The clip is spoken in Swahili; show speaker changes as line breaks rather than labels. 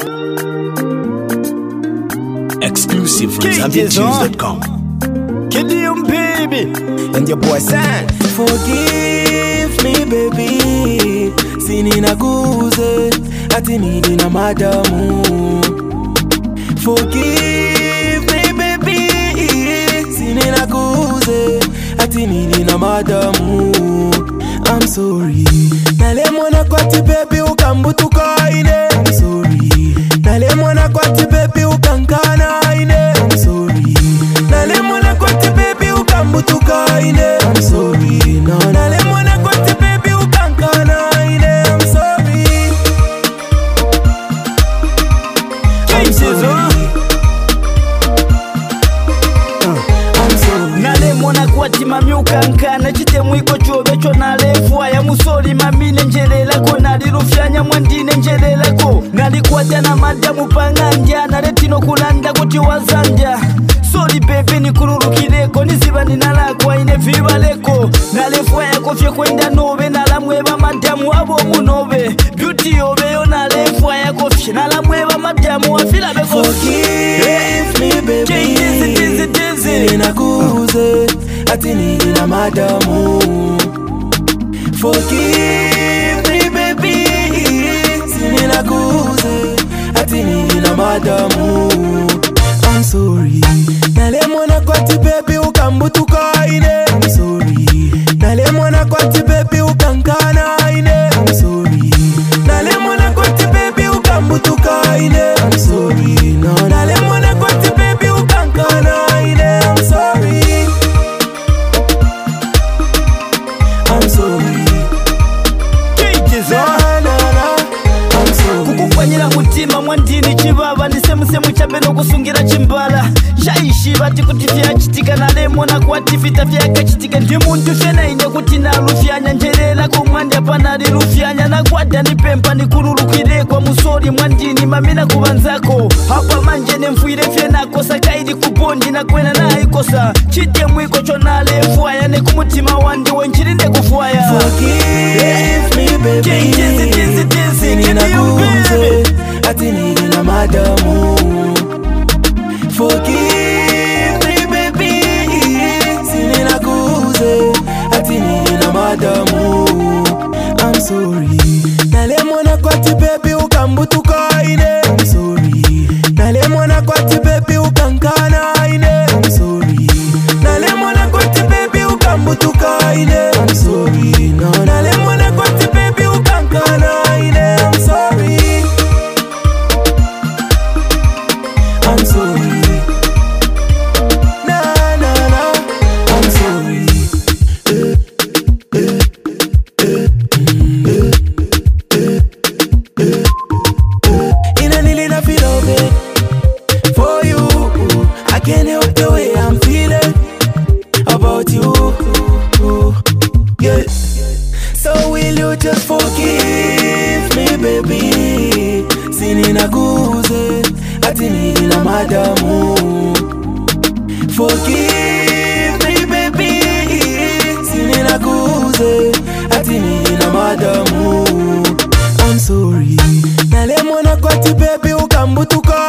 Exclusive from ZambianTunes.com.
Gideon baby and your boy San.
Forgive me baby, sinina kuze ati nina madamu. Forgive me baby, sinina kuze ati nina madamu. I'm sorry. Nalemona kwati baby ukambutuka ine. I'm sorry. Nalemona kwati baby ukankana ine. I'm sorry. Nalemona kwati baby ukambutuka ine. I'm sorry. No, nalemona kwati baby ukankana ine. I'm sorry. I'm sorry. I'm sorry.
Nalemona kwati mami ukankana chite mwiko chobe cho nalefu aya musoli mamine njelelako nalirufyanya mwandine njelelako nalikwata na madamu panganja naletino kulanda kuti wazanja soli pepe nikululukileko niziba ninalakwa ine vibaleko nalefu aya kofye kwenda nobe nalamweba madamu abo munobe beauty yobeyo nalefu aya kofye nalamweba madamu wafila beko.
Forgive me baby, sinina kuze ati nina madamu. Forgive me baby, sinina kuze ati nina madamu. I'm sorry. Nalemona kwati baby ukambutuka ine. I'm sorry. Nalemona kwati baby ukankana ine. I'm sorry. Nalemona kwati baby ukambutuka ine. I'm sorry. No, nalemona kwati baby ukankana ine. I'm sorry. I'm sorry. I'm sorry.
Kukufanyira mutima mwandini chibaba nisemusemu chabeno kusungira chimbala jaishi bati kuti vyachitika nalemona kwati vita vyakachitika ndi muntu fena ine kuti nalufyanya njelela kumwandi panali lufyanya nakwada nipempa nikululukire kwa musori mwandini mamina kubanzako hapa manje nemfuire fyenako sakaidi kubondi nakwena naikosa chite mwiko chonalefu aya nekumutima wandi wenjirinde kufwaya.
Forgive me baby, sinina kuze ati nina madamu. Forgive me baby, sinina kuze ati nina madamu. I'm sorry. Nalemona kwati baby ukambutuka ine. I'm sorry. Nalemona kwati baby ukankana ine. I'm sorry. Nalemona kwati baby ukambutuka ine. I'm sorry. No, nalemona kwati baby ukankana ine. I'm sorry. I'm sorry. Na na na. I'm sorry. In a nilina feel of it for you. I can't help the way I'm feeling about you. Yeah. So will you just forgive me baby? Sinina kuze ati nina madamu. Forgive me baby, sinina kuze ati nina madamu. I'm sorry. Nalemona kwati baby ukambutuka